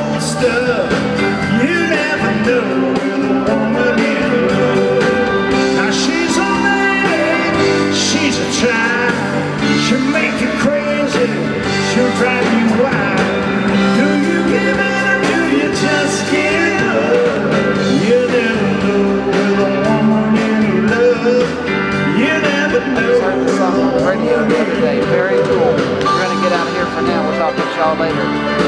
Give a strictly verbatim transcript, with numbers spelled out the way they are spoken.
old stuff. You never know with a woman in love. Now she's a lady, she's a child. She'll make you crazy, she'll drive you wild. Do you give in or do you just give up? You never know with a woman in love. You never know. I heard the song on the radio the other day. Very cool. We're going to get out of here for now. We'll talk to y'all later.